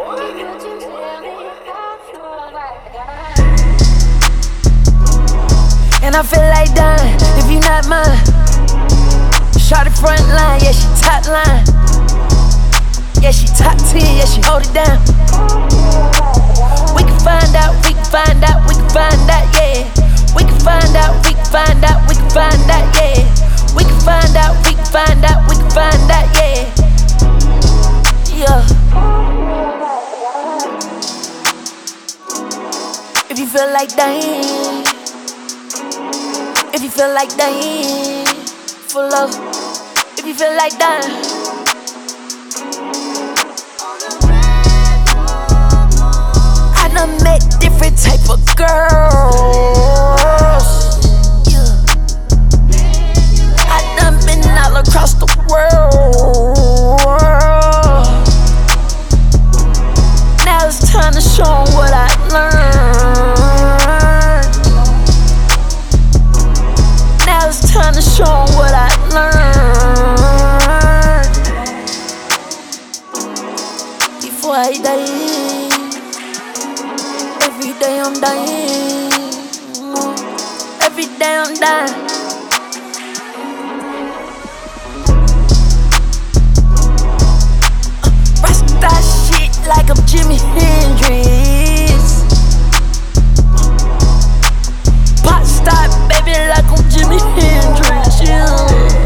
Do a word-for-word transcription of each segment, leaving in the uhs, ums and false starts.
And I feel like dying if you not mine. Shawty front line, yeah, she top line. Yeah, she top ten, yeah, she hold it down. We can find out, we can find out, we can find out, yeah. We can find out, we can find out, we can find out, yeah. We can find out, we can find out, we can find out, yeah. Yeah. If you feel like dying, if you feel like dying for love, if you feel like dying, I done met different type of girls. Yeah. I done been all across the world. Now it's time to show 'em what I learned. Now it's time to show 'em what I learned. Before I die, every day I'm dying. Every day I'm dying. Rasta shit like I'm Jimi Hendrix. Pop star baby like I'm Jimi Hendrix. Yeah.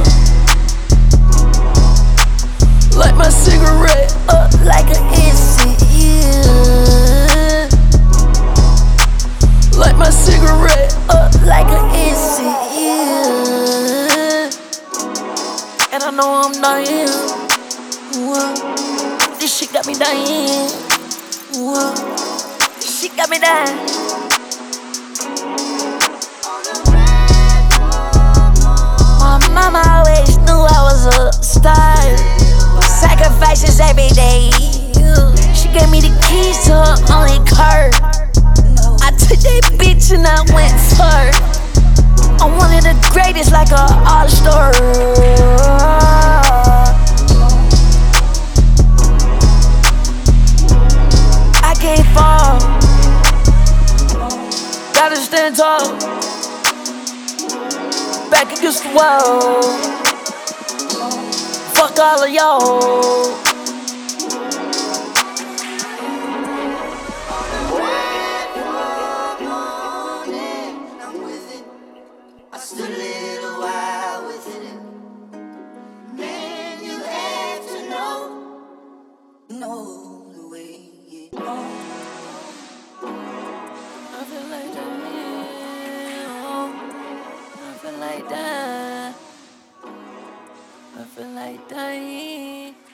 Light my cigarette up like an insect. Yeah. Light my cigarette up like an insect. Yeah. And I know I'm dying. Whoa. This shit got me dying. Whoa. This shit got me dying. My mama always knew I was a star. Sacrifices every day. She gave me the keys to her only car. I took that bitch and I went far. I'm one of the greatest, like a all-star. I can't fall. Gotta stand tall. Back against the wall. Fuck all of y'all. Just a little while with it. Man, you have to know, know the way it goes. I feel like dying. I feel like dying. I feel like dying.